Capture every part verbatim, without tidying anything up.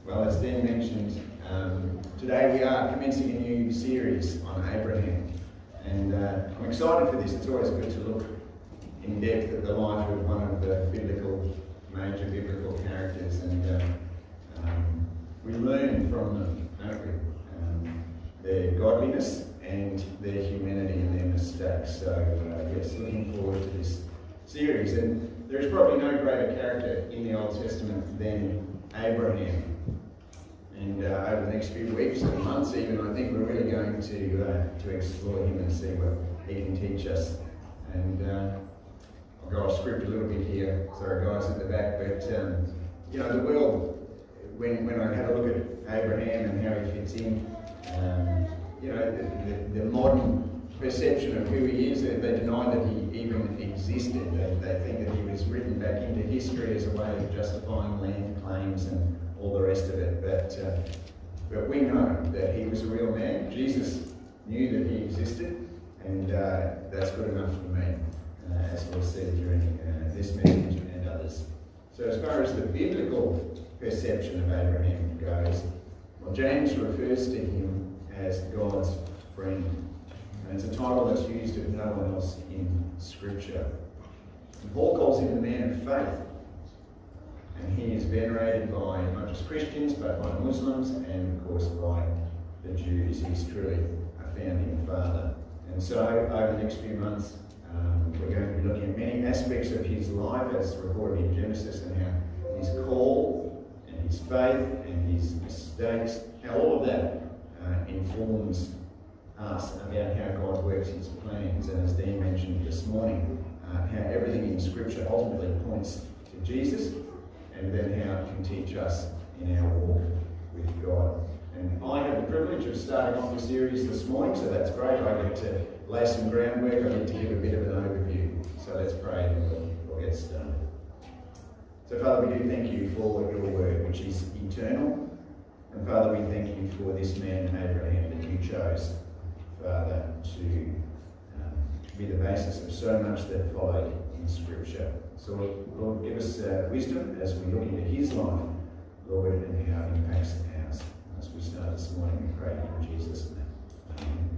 Well, as Dan mentioned, um, today we are commencing a new series on Abraham. And uh, I'm excited for this. It's always good to look in depth at the life of one of the biblical, major biblical characters. And uh, um, we learn from them, don't we? Um, their godliness and their humanity and their mistakes. So, uh, yes, looking forward to this series. And there is probably no greater character in the Old Testament than Abraham. And uh, over the next few weeks and months even, I think we're really going to uh, to explore him and see what he can teach us. And uh, I'll go off script a little bit here. Sorry guys at the back, but um, you know, the world, when, when I had a look at Abraham and how he fits in, um, you know, the, the, the modern perception of who he is, they, they deny that he even existed. They, they think that he was written back into history as a way of justifying land claims and all the rest of it. But, uh, but we know that he was a real man. Jesus knew that he existed, and uh, that's good enough for me, uh, as we'll see during uh, this message and others. So as far as the biblical perception of Abraham goes, well, James refers to him as God's friend. And it's a title that's used of no one else in Scripture. And Paul calls him the man of faith. And he is venerated by not just Christians, but by Muslims and, of course, by the Jews. He's truly a founding father. And so, over the next few months, um, we're going to be looking at many aspects of his life as recorded in Genesis, and how his call and his faith and his mistakes, how all of that uh, informs us about how God works his plans. And as Dean mentioned this morning, uh, how everything in Scripture ultimately points to Jesus, and then how it can teach us in our walk with God. And I have the privilege of starting off the series this morning, so that's great. I get to lay some groundwork. I get to give a bit of an overview. So let's pray and we'll, we'll get started. So Father, we do thank you for your word, which is eternal. And Father, we thank you for this man, Abraham, that you chose, Father, to um, be the basis of so much that followed in Scripture. So Lord, give us uh, wisdom as we look into his life, Lord, and how it impacts ours. As we start this morning, we pray in Jesus' name. Amen.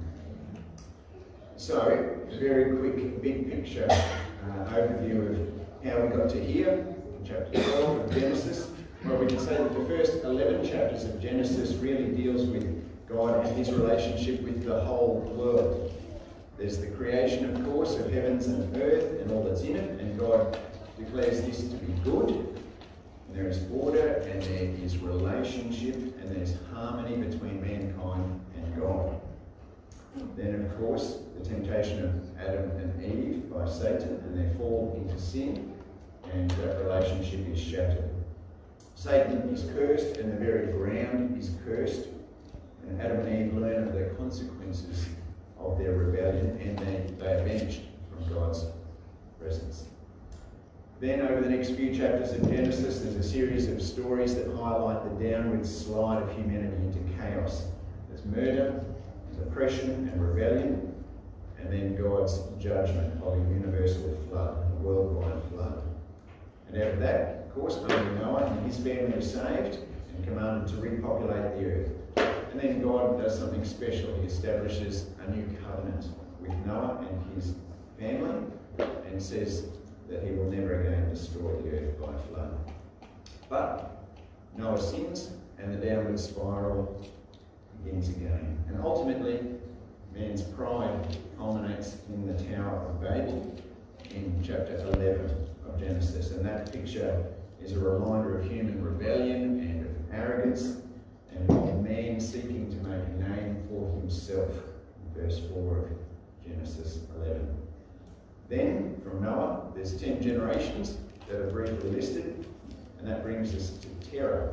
So, a very quick, big picture uh, overview of how we got to here, in chapter twelve of Genesis. Well, we can say that the first eleven chapters of Genesis really deals with God and his relationship with the whole world. There's the creation, of course, of heavens and earth and all that's in it, and God declares this to be good. And there is order, and there is relationship, and there's harmony between mankind and God. Then, of course, the temptation of Adam and Eve by Satan, and their fall into sin, and that relationship is shattered. Satan is cursed, and the very ground is cursed. And Adam and Eve learn of the consequences of their rebellion, and they, they are banished from God's presence. Then over the next few chapters of Genesis, there's a series of stories that highlight the downward slide of humanity into chaos. There's murder, and oppression and rebellion, and then God's judgment of a universal flood, a worldwide flood. And out of that, of course, only Noah and his family are saved and commanded to repopulate the earth. And then God does something special. He establishes a new covenant with Noah and his family, and says that he will never again destroy the earth by flood. But Noah sins, and the downward spiral begins again. And ultimately, man's pride culminates in the Tower of Babel in chapter eleven of Genesis. And that picture is a reminder of human rebellion and of arrogance, and of man seeking to make a name for himself, in verse four of Genesis eleven. Then, from Noah, there's ten generations that are briefly listed, and that brings us to Terah.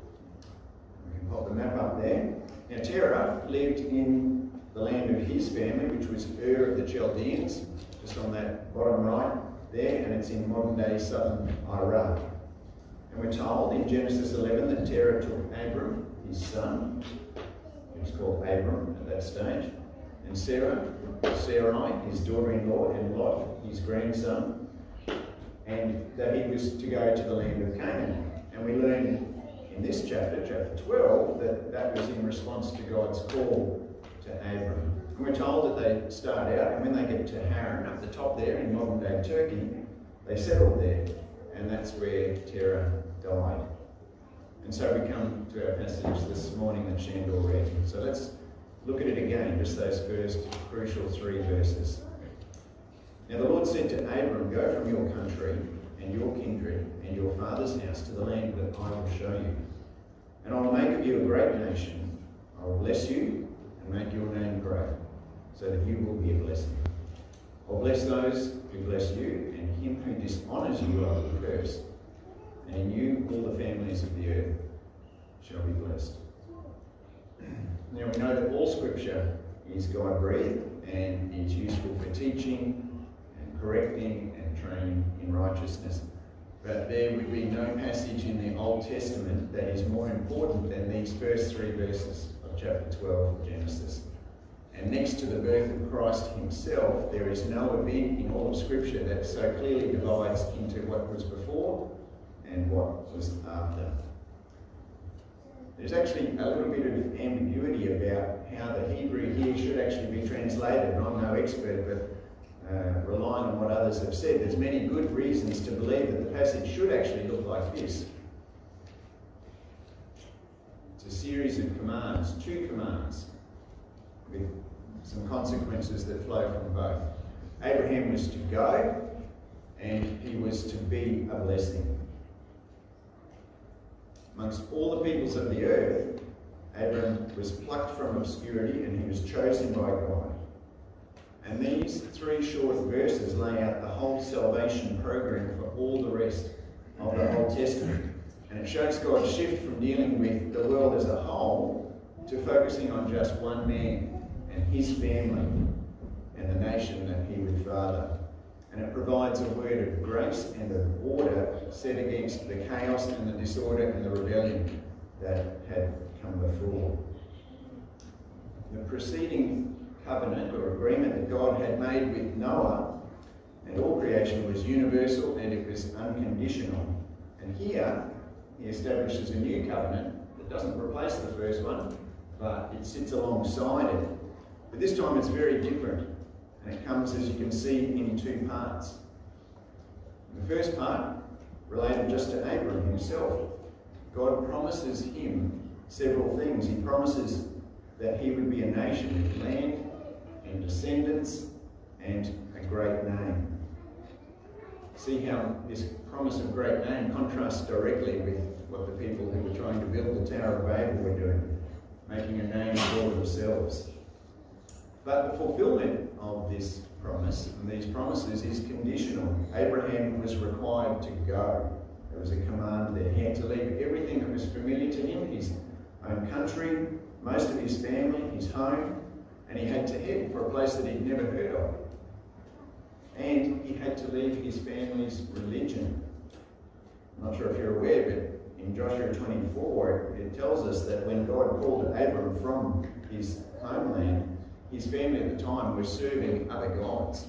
We can pop the map up there. Now, Terah lived in the land of his family, which was Ur of the Chaldeans, just on that bottom right there, and it's in modern-day southern Iraq. And we're told in Genesis eleven that Terah took Abram, his son, he was called Abram at that stage, and Sarah, Sarai, his daughter-in-law, and Lot, his grandson, and that he was to go to the land of Canaan. And we learn in this chapter, chapter twelve, that that was in response to God's call to Abram. And we're told that they start out, and when they get to Haran, up the top there in modern-day Turkey, they settled there, and that's where Terah died. And so we come to our passage this morning that Shandor read. So let's look at it again, just those first crucial three verses. Now the Lord said to Abram, "Go from your country and your kindred and your father's house to the land that I will show you. And I will make of you a great nation. I will bless you and make your name great, so that you will be a blessing. I will bless those who bless you, and him who dishonours you I will curse. And in you all the families of the earth shall be blessed." Now we know that all scripture is God-breathed and is useful for teaching and correcting and training in righteousness. But there would be no passage in the Old Testament that is more important than these first three verses of chapter twelve of Genesis. And next to the birth of Christ himself, there is no event in all of Scripture that so clearly divides into what was before and what was after. There's actually a little bit of ambiguity about how the Hebrew here should actually be translated. And I'm no expert, but uh, relying on what others have said, there's many good reasons to believe that the passage should actually look like this. It's a series of commands, two commands, with some consequences that flow from both. Abraham was to go, and he was to be a blessing. Amongst all the peoples of the earth, Abraham was plucked from obscurity and he was chosen by God. And these three short verses lay out the whole salvation program for all the rest of the Old Testament. And it shows God's shift from dealing with the world as a whole to focusing on just one man and his family and the nation that he would father. And it provides a word of grace and of order set against the chaos and the disorder and the rebellion that had come before. The preceding covenant or agreement that God had made with Noah and all creation was universal and it was unconditional. And here he establishes a new covenant that doesn't replace the first one, but it sits alongside it. But this time it's very different. And it comes, as you can see, in two parts. The first part related just to Abram himself. God promises him several things. He promises that he would be a nation with land and descendants and a great name. See how this promise of great name contrasts directly with what the people who were trying to build the Tower of Babel were doing, making a name for themselves. But the fulfillment of this promise and these promises is conditional. Abraham was required to go. There was a command there. He had to leave everything that was familiar to him, his own country, most of his family, his home, and he had to head for a place that he'd never heard of. And he had to leave his family's religion. I'm not sure if you're aware, but in Joshua twenty-four, it tells us that when God called Abram from his homeland, his family at the time were serving other gods.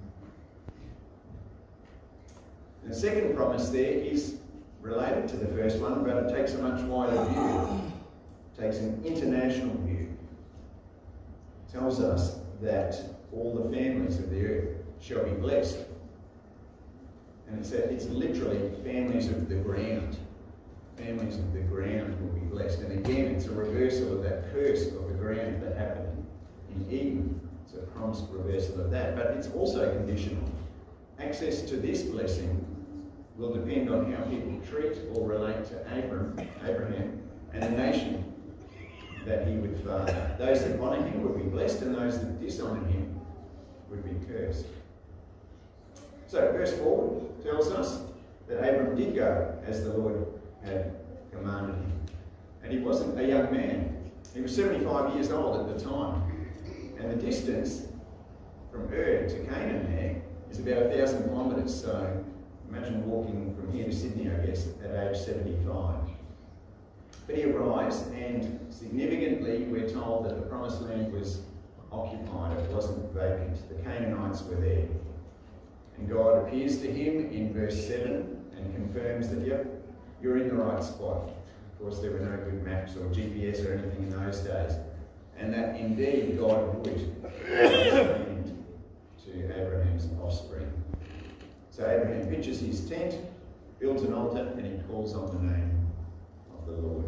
And the second promise there is related to the first one, but it takes a much wider view. It takes an international view. It tells us that all the families of the earth shall be blessed. And it's, a, it's literally families of the ground. Families of the ground will be blessed. And again, it's a reversal of that curse of the ground that happened in Eden. It's a promised reversal of that, but it's also conditional. Access to this blessing will depend on how people treat or relate to Abram, Abraham and the nation that he would father. Those that honour him would be blessed, and those that dishonour him would be cursed. So verse four tells us that Abram did go as the Lord had commanded him. And he wasn't a young man. He was seventy-five years old at the time. And the distance from Ur to Canaan there is about a thousand kilometres, so imagine walking from here to Sydney, I guess, at age seventy-five. But he arrives, and significantly we're told that the promised land was occupied, it wasn't vacant. The Canaanites were there. And God appears to him in verse seven and confirms that, yep, you're in the right spot. Of course, there were no good maps or G P S or anything in those days. And that indeed God would extend to Abraham's offspring. So Abraham pitches his tent, builds an altar, and he calls on the name of the Lord.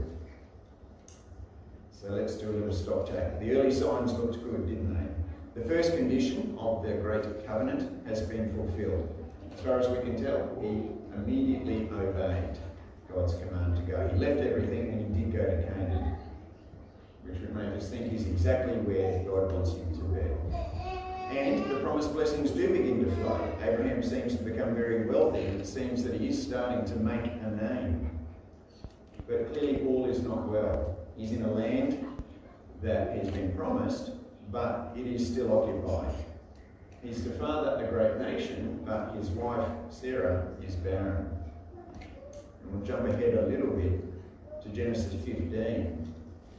So let's do a little stock take. The early signs looked good, didn't they? The first condition of the great covenant has been fulfilled. As far as we can tell, he immediately obeyed God's command to go. He left everything and he did go to Canaan, which would make us think he's exactly where God wants him to be. And the promised blessings do begin to flow. Abraham seems to become very wealthy, and it seems that he is starting to make a name. But clearly all is not well. He's in a land that has been promised, but it is still occupied. He's to father a great nation, but his wife Sarah is barren. And we'll jump ahead a little bit to Genesis fifteen,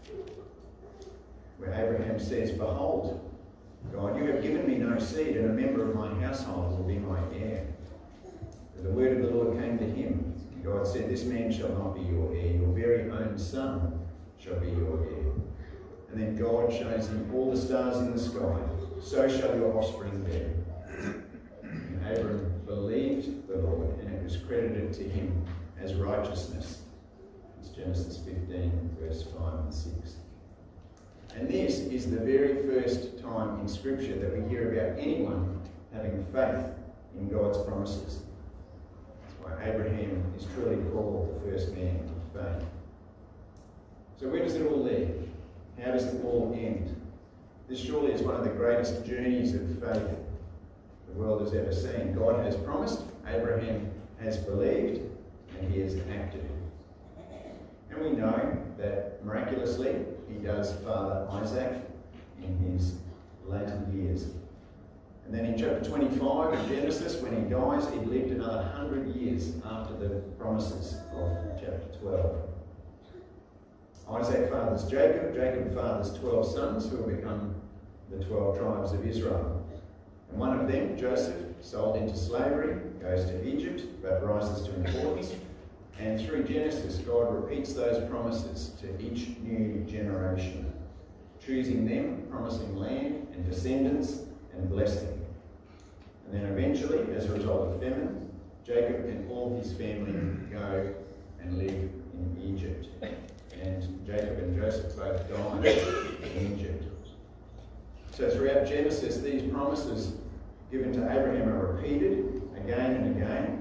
where Abraham says, "Behold, God, you have given me no seed, and a member of my household will be my heir." But the word of the Lord came to him. God said, "This man shall not be your heir, your very own son shall be your heir." And then God shows him all the stars in the sky. "So shall your offspring be." And Abram believed the Lord, and it was credited to him as righteousness. It's Genesis fifteen, verse five and six. And this is the very first time in Scripture that we hear about anyone having faith in God's promises. That's why Abraham is truly called the first man of faith. So where does it all lead? How does it all end? This surely is one of the greatest journeys of faith the world has ever seen. God has promised, Abraham has believed, and he has acted. And we know that miraculously he does father Isaac in his later years. And then in chapter twenty-five of Genesis, when he dies, he lived another hundred years after the promises of chapter twelve. Isaac fathers Jacob, Jacob fathers twelve sons who will become the twelve tribes of Israel. And one of them, Joseph, sold into slavery, goes to Egypt, but rises to importance. And through Genesis, God repeats those promises to each new generation, choosing them, promising land and descendants and blessing. And then eventually, as a result of famine, Jacob and all his family go and live in Egypt. And Jacob and Joseph both died in Egypt. So throughout Genesis, these promises given to Abraham are repeated again and again.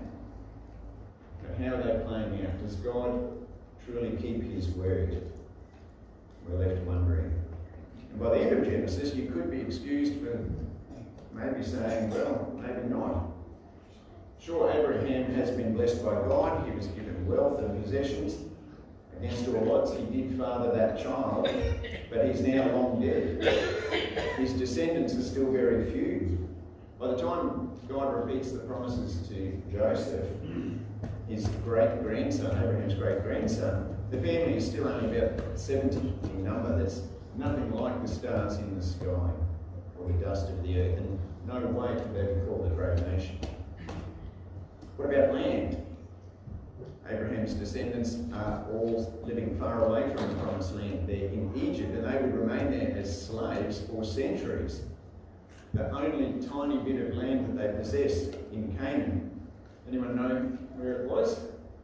But how are they playing out? Does God truly keep his word? We're left wondering. And by the end of Genesis, you could be excused for maybe saying, well, maybe not. Sure, Abraham has been blessed by God. He was given wealth and possessions. Against all odds, he did father that child, but he's now long dead. His descendants are still very few. By the time God repeats the promises to Joseph, his great-grandson, Abraham's great-grandson, the family is still only about seventy in number. There's nothing like the stars in the sky or the dust of the earth, and no way could they be called a great nation. What about land? Abraham's descendants are all living far away from the promised land. They're in Egypt, and they would remain there as slaves for centuries. The only tiny bit of land that they possess in Canaan, anyone know where it was?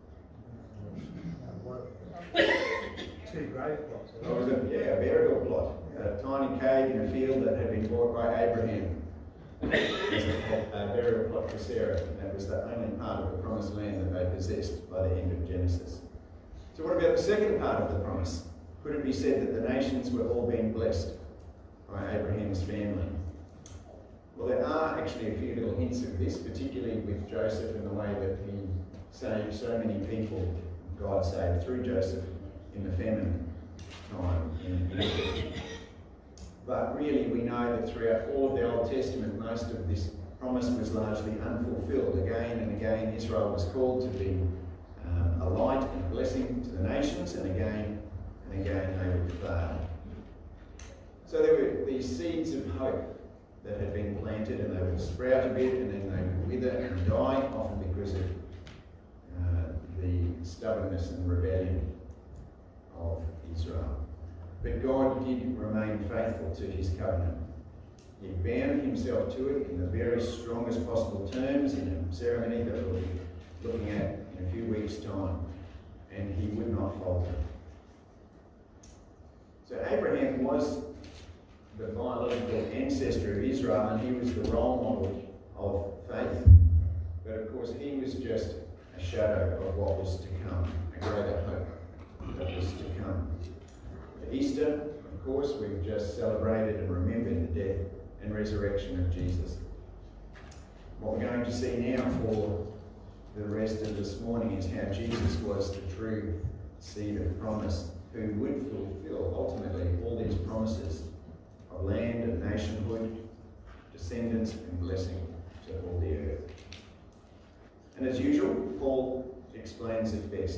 Two grave plots. Oh, was it? Yeah, a burial plot. A tiny cave in a field that had been bought by Abraham. It was a, a burial plot for Sarah, and that was the only part of the promised land that they possessed by the end of Genesis. So what about the second part of the promise? Could it be said that the nations were all being blessed by Abraham's family? Well, there are actually a few little hints of this, particularly with Joseph and the way that he saved so many people, God saved through Joseph in the famine time in Egypt. But really we know that throughout all of the Old Testament, most of this promise was largely unfulfilled. Again and again, Israel was called to be um, a light and a blessing to the nations, and again and again they would fail. So there were these seeds of hope that had been planted, and they would sprout a bit, and then they would wither and die, often because of uh, the stubbornness and rebellion of Israel. But God did remain faithful to his covenant. He bound himself to it in the very strongest possible terms in a ceremony that we'll be looking at in a few weeks' time, and he would not falter. So Abraham was the biological ancestor of Israel, and he was the role model of faith. But of course, he was just a shadow of what was to come, a greater hope that was to come. At Easter, of course, we've just celebrated and remembered the death and resurrection of Jesus. What we're going to see now for the rest of this morning is how Jesus was the true seed of promise, who would fulfill ultimately all these promises of land and nationhood, descendants and blessing to all the earth. And as usual, Paul explains it best.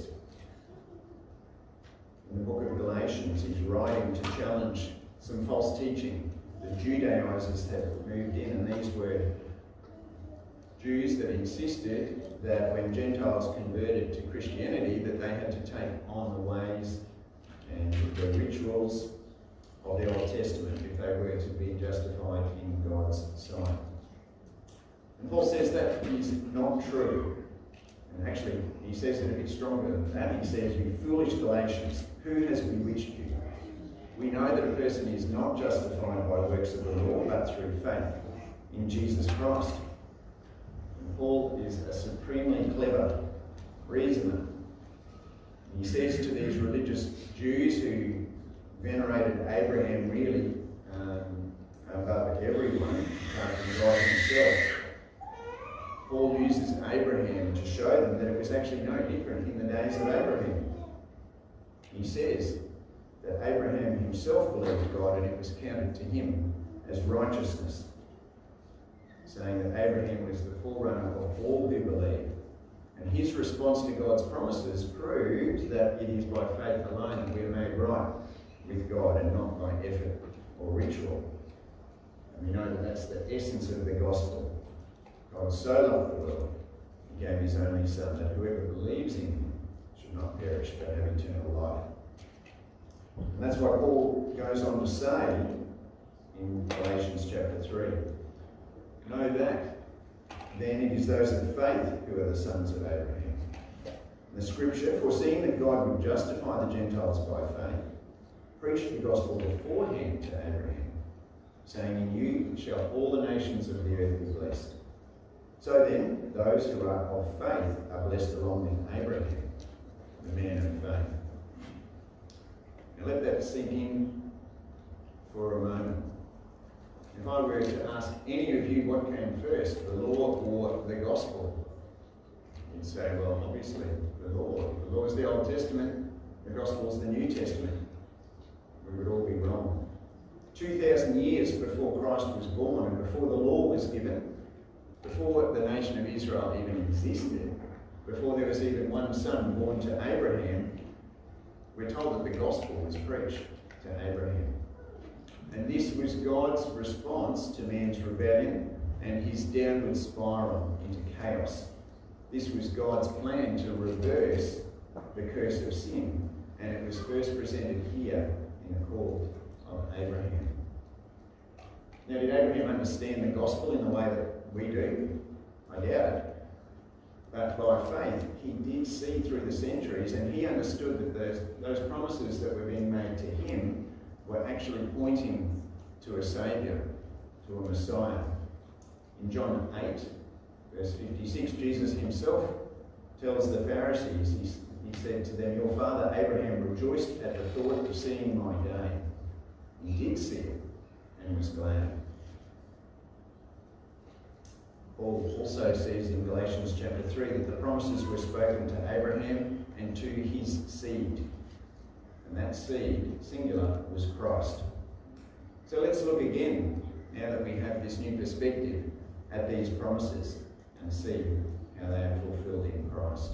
In the book of Galatians, he's writing to challenge some false teaching. The Judaizers had moved in, and these were Jews that insisted that when Gentiles converted to Christianity, that they had to take on the ways and the rituals of the Old Testament if they were to be justified in God's sight. And Paul says that is not true. And actually, he says it a bit stronger than that. He says, "You foolish Galatians, who has bewitched you? We know that a person is not justified by works of the law, but through faith in Jesus Christ." And Paul is a supremely clever reasoner. He says to these religious Jews who venerated Abraham really um, above everyone, apart from God himself, Paul uses Abraham to show them that it was actually no different in the days of Abraham. He says that Abraham himself believed God and it was counted to him as righteousness, saying that Abraham was the forerunner of all who believe. And his response to God's promises proved that it is by faith alone that we are made right with God and not by effort or ritual. And we know that that's the essence of the gospel. God so loved the world, he gave his only Son, that whoever believes in him should not perish but have eternal life. And that's what Paul goes on to say in Galatians chapter three. Know that, then it is those of faith who are the sons of Abraham. The scripture, foreseeing that God would justify the Gentiles by faith, preached the gospel beforehand to Abraham, saying, "In you shall all the nations of the earth be blessed." So then, those who are of faith are blessed along with Abraham, the man of faith. Now let that sink in for a moment. If I were to ask any of you what came first, the law or the gospel, you'd say, well, obviously, the law. The law is the Old Testament, the gospel is the New Testament. We would all be wrong. two thousand years before Christ was born and before the law was given, before the nation of Israel even existed, before there was even one son born to Abraham, we're told that the gospel was preached to Abraham. And this was God's response to man's rebellion and his downward spiral into chaos. This was God's plan to reverse the curse of sin, and it was first presented here in the call of Abraham. Now, did Abraham understand the gospel in the way that we do? I doubt it. But by faith, he did see through the centuries, and he understood that those, those promises that were being made to him were actually pointing to a Saviour, to a Messiah. In John eight, verse fifty-six, Jesus himself tells the Pharisees, he, he said to them, "Your father Abraham rejoiced at the thought of seeing my day. He did see it and was glad." Paul also says in Galatians chapter three that the promises were spoken to Abraham and to his seed. And that seed, singular, was Christ. So let's look again, now that we have this new perspective, at these promises and see how they are fulfilled in Christ.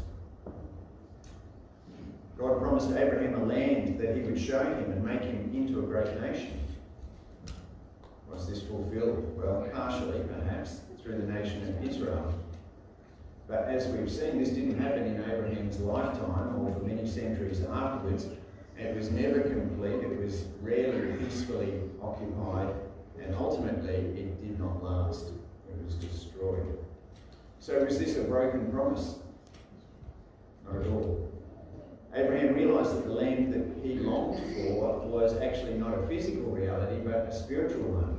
God promised Abraham a land that he would show him and make him into a great nation. Was this fulfilled? Well, partially, perhaps, through the nation of Israel. But as we've seen, this didn't happen in Abraham's lifetime or for many centuries afterwards. It was never complete, it was rarely peacefully occupied, and ultimately it did not last. It was destroyed. So was this a broken promise? Not at all. Abraham realised that the land that he longed for was actually not a physical reality, but a spiritual one.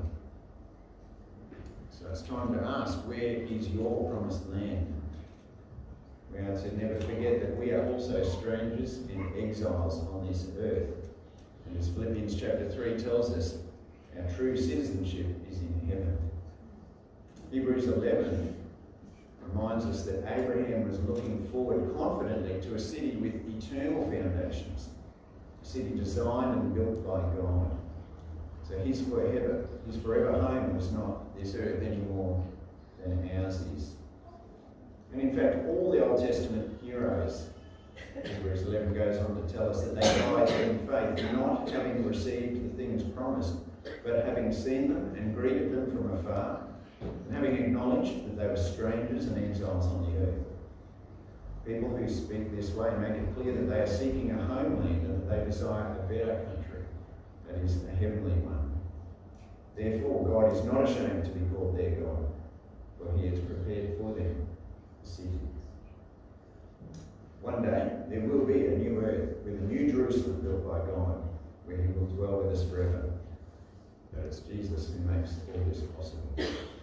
So it's time to ask, where is your promised land? We are to never forget that we are also strangers and exiles on this earth. And as Philippians chapter three tells us, our true citizenship is in heaven. Hebrews eleven reminds us that Abraham was looking forward confidently to a city with eternal foundations, a city designed and built by God. So his forever, his forever home was not this earth any more than ours is. And in fact, all the Old Testament heroes, Hebrews eleven goes on to tell us that they died in faith, not having received the things promised, but having seen them and greeted them from afar, and having acknowledged that they were strangers and exiles on the earth. People who speak this way make it clear that they are seeking a homeland and that they desire a better country, that is, a heavenly one. Therefore, God is not ashamed to be called their God, for he has prepared for them a city. One day, there will be a new earth with a new Jerusalem built by God, where he will dwell with us forever. But it's Jesus who makes all this possible.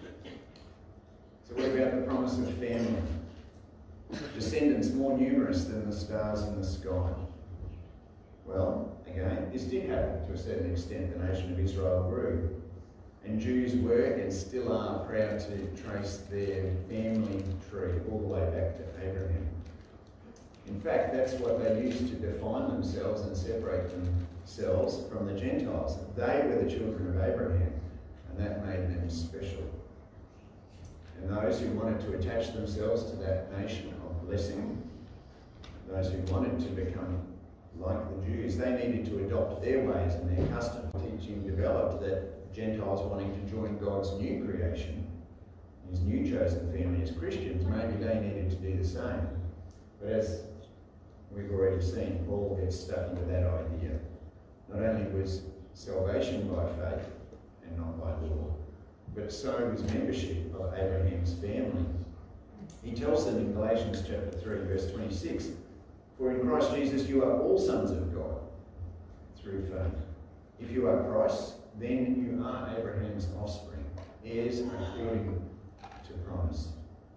So what about the promise of family? Descendants more numerous than the stars in the sky. Well, again, this did happen to a certain extent. The nation of Israel grew. And Jews were and still are proud to trace their family tree all the way back to Abraham. In fact, that's what they used to define themselves and separate themselves from the Gentiles. They were the children of Abraham, and that made them special. And those who wanted to attach themselves to that nation of blessing, those who wanted to become like the Jews, they needed to adopt their ways and their customs. Teaching developed that Gentiles wanting to join God's new creation, his new chosen family as Christians, maybe they needed to do the same. But as we've already seen, Paul gets stuck into that idea. Not only was salvation by faith and not by law, but so was membership of Abraham's family. He tells them in Galatians chapter three, verse twenty-six, "For in Christ Jesus you are all sons of God through faith. If you are Christ's, then you are Abraham's offspring, heirs according to promise."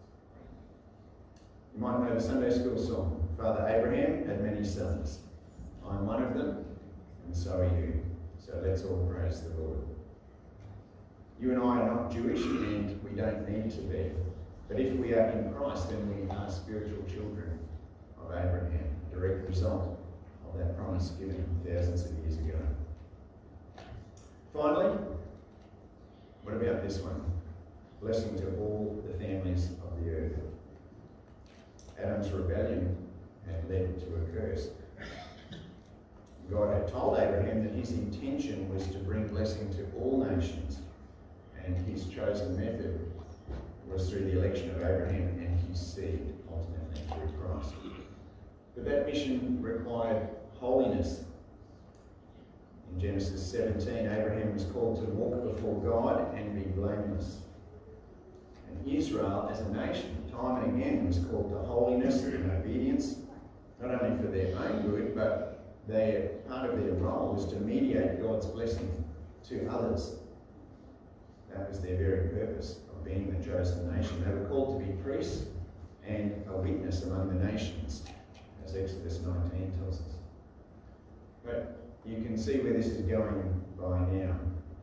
You might know the Sunday school song, "Father Abraham had many sons. I'm one of them, and so are you. So let's all praise the Lord." You and I are not Jewish, and we don't need to be. But if we are in Christ, then we are spiritual children of Abraham, a direct result of that promise given thousands of years ago. Finally, what about this one? Blessing to all the families of the earth. Adam's rebellion had led to a curse. God had told Abraham that his intention was to bring blessing to all nations, and his chosen method was through the election of Abraham and his seed, ultimately through Christ. But that mission required holiness. In Genesis seventeen, Abraham was called to walk before God and be blameless. And Israel, as a nation, time and again was called to holiness and obedience, not only for their own good, but their, part of their role was to mediate God's blessing to others. That was their very purpose of being the chosen nation. They were called to be priests and a witness among the nations, as Exodus nineteen tells us. But you can see where this is going by now.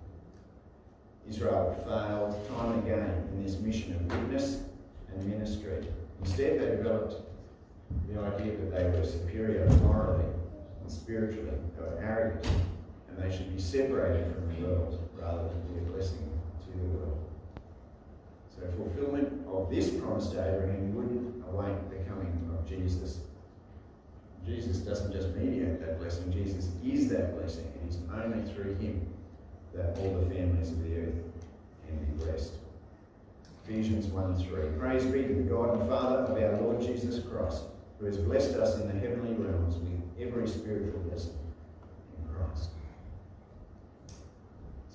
Israel failed time and again in this mission of witness and ministry. Instead, they developed the idea that they were superior morally and spiritually. They were arrogant, and they should be separated from the world rather than be a blessing to the world. So fulfillment of this promise to Abraham would await the coming of Jesus. Jesus doesn't just mediate that blessing, Jesus is that blessing. It is only through him that all the families of the earth can be blessed. Ephesians one three. Praise be to the God and Father of our Lord Jesus Christ, who has blessed us in the heavenly realms with every spiritual blessing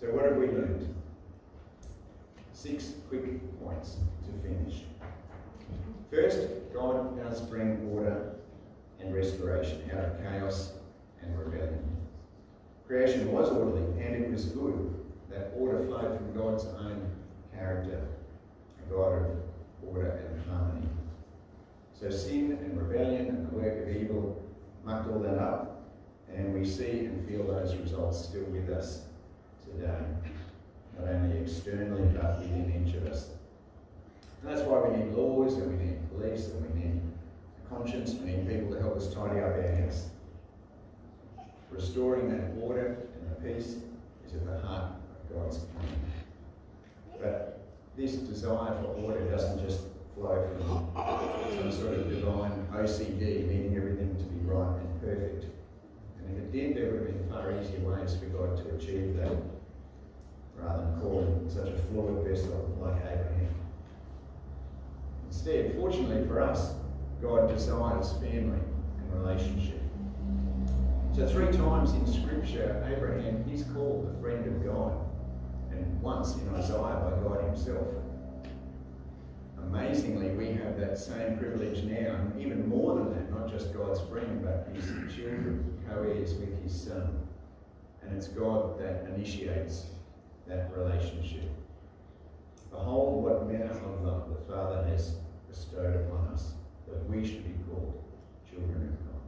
So what have we learned? Six quick points to finish. First, God does bring order and restoration out of chaos and rebellion. Creation was orderly and it was good. That order flowed from God's own character, a God of order and harmony. So sin and rebellion and the work of evil mucked all that up, and we see and feel those results still with us today, not only externally but within each of us. And that's why we need laws, and we need police, and we need a conscience, we need people to help us tidy up our house. Restoring that order and the peace is at the heart of God's plan. But this desire for order doesn't just flow from some sort of divine O C D, needing everything to be right and perfect. And if it did, there would have been far easier ways for God to achieve that, rather than calling such a flawed vessel like Abraham. Instead, fortunately for us, God desires family and relationship. So three times in Scripture, Abraham is called the friend of God, and once in Isaiah by God himself. Amazingly, we have that same privilege now, and even more than that, not just God's friend, but his children, co-heirs with his son. And it's God that initiates that relationship. Behold what manner of love the Father has bestowed upon us, that we should be called children of God.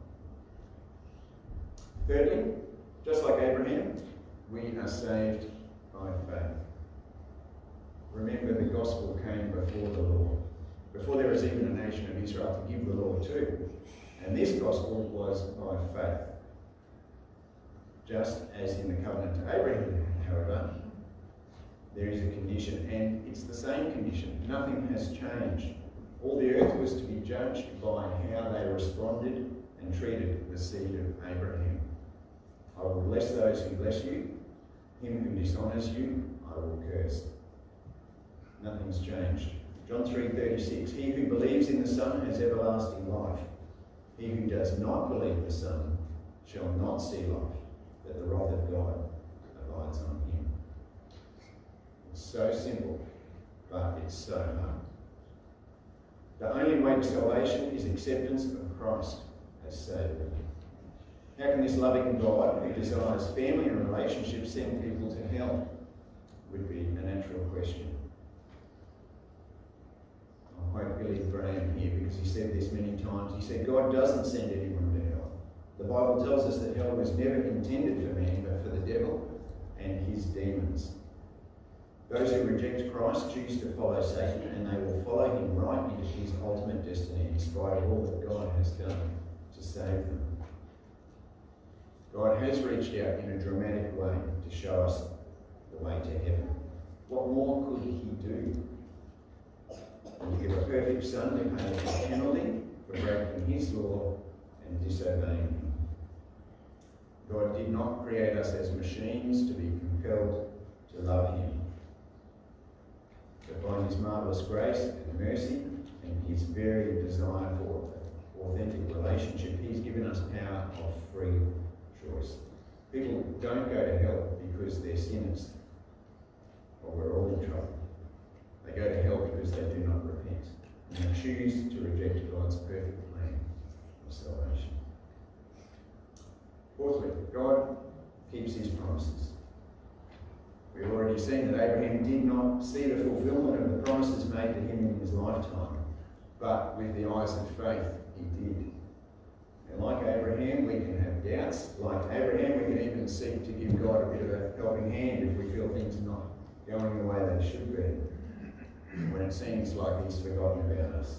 Thirdly, just like Abraham, we are saved by faith. Remember, the gospel came before the law, before there was even a nation of Israel to give the law to. And this gospel was by faith. Just as in the covenant to Abraham, however, there is a condition, and it's the same condition. Nothing has changed. All the earth was to be judged by how they responded and treated the seed of Abraham. I will bless those who bless you. Him who dishonours you, I will curse. Nothing's changed. John three thirty-six, he who believes in the Son has everlasting life. He who does not believe the Son shall not see life, but the wrath of God abides on him. It's so simple, but it's so hard. The only way to salvation is acceptance of Christ as Saviour. How can this loving God, who desires family and relationships, send people to hell? Would be a natural question. I'll quote Billy Graham here because he said this many times. He said, God doesn't send anyone to hell. The Bible tells us that hell was never intended for man, but for the devil and his demons. Those who reject Christ choose to follow Satan, and they will follow him right into his ultimate destiny, in spite of all that God has done to save them. God has reached out in a dramatic way to show us the way to heaven. What more could he do? He gave a perfect son to pay the penalty for breaking his law and disobeying him. God did not create us as machines to be compelled to love him. But by his marvellous grace and mercy and his very desire for authentic relationship, he's given us power of free choice. People don't go to hell because they're sinners, or we're all in trouble. They go to hell because they do not repent, and they choose to reject God's perfect plan of salvation. Fourthly, God keeps his promises. We've already seen that Abraham did not see the fulfillment of the promises made to him in his lifetime, but with the eyes of faith, he did. And like Abraham, we can have doubts. Like Abraham, we can even seek to give God a bit of a helping hand if we feel things are not going the way they should be, when it seems like he's forgotten about us.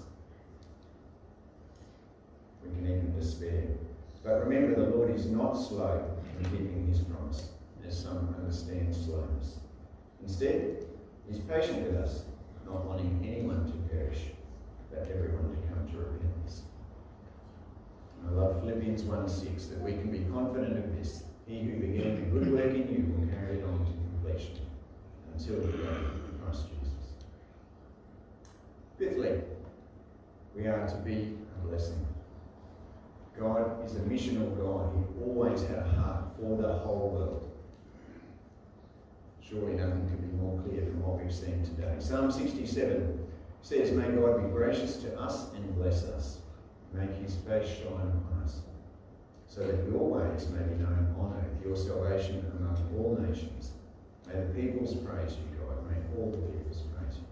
We can even despair. But remember, the Lord is not slow in keeping his promise, as some understand slowness. Instead, he's patient with us, not wanting anyone to perish, but everyone to come to repentance. And I love Philippians one six, that we can be confident of this. He who began a good work in you will carry it on to completion until the day of Christ Jesus. Fifthly, we are to be a blessing. God is a missional God. He always had a heart for the whole world. Surely nothing could be more clear from what we've seen today. Psalm sixty-seven says, "May God be gracious to us and bless us. Make his face shine upon us, so that your ways may be known on earth, your salvation among all nations. May the peoples praise you, God. May all the peoples praise you."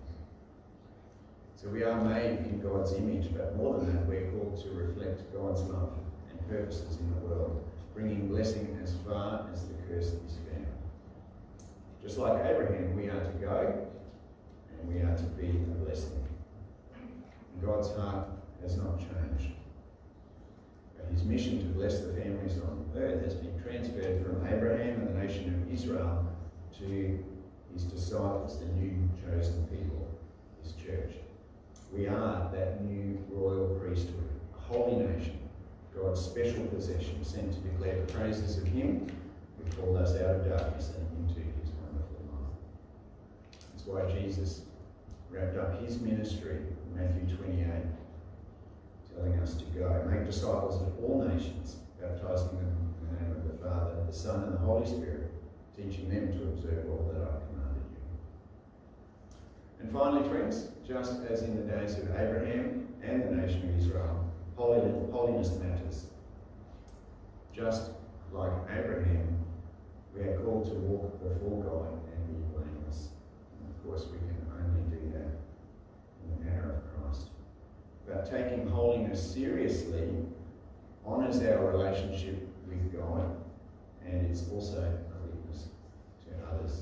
So we are made in God's image, but more than that, we're called to reflect God's love and purposes in the world, bringing blessing as far as the curse is found. Just like Abraham, we are to go and we are to be a blessing. God's heart has not changed. But his mission to bless the families on earth has been transferred from Abraham and the nation of Israel to his disciples, the new chosen people, his church. We are that new royal priesthood, a holy nation, God's special possession, sent to declare the praises of him who called us out of darkness and into his wonderful light. That's why Jesus wrapped up his ministry in Matthew twenty-eight, telling us to go, make disciples of all nations, baptizing them in the name of the Father, the Son, and the Holy Spirit, teaching them to observe all that I've commanded you. And finally, friends, just as in the days of Abraham and the nation of Israel, holiness matters. Just like Abraham, we are called to walk before God and be blameless. And of course, we can only do that in the power of Christ. But taking holiness seriously honours our relationship with God, and it's also a witness to others.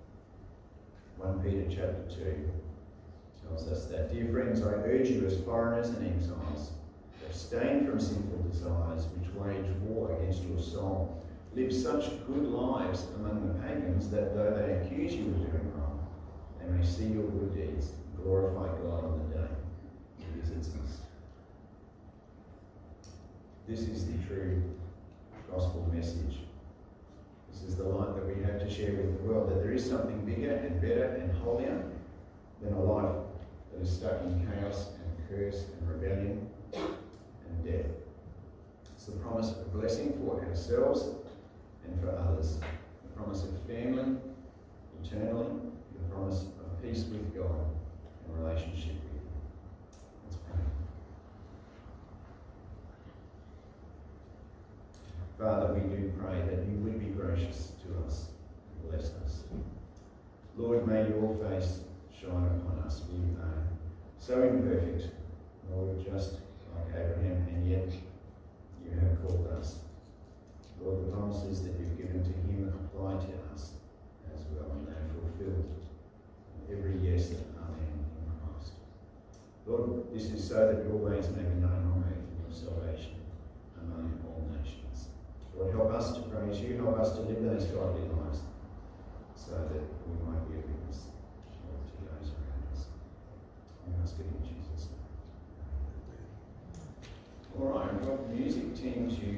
First Peter chapter two tells us that, "Dear friends, I urge you as foreigners and exiles, abstain from sinful desires which wage war against your soul. Live such good lives among the pagans that though they accuse you of doing wrong, they may see your good deeds and glorify God on the day he visits us." This is the true gospel message. This is the light that we have to share with the world, that there is something bigger and better and holier than a life that is stuck in chaos and curse and rebellion and death. It's the promise of blessing for ourselves and for others, the promise of family eternally, the promise of peace with God and relationship with him. Let's pray. Father, we do pray that you would be gracious to us and bless us. Lord, may your face shine upon us. We are so imperfect, Lord, just like Abraham, and yet you have called us. Lord, the promises that you've given to him apply to us as well, and they are fulfilled. Every yes and amen in Christ. Lord, this is so that your ways may be known on earth and your salvation among all nations. Lord, help us to praise you, help us to live those godly lives so that we might be a witness to those around us. We ask it in Jesus' name. All right, we've got the music team to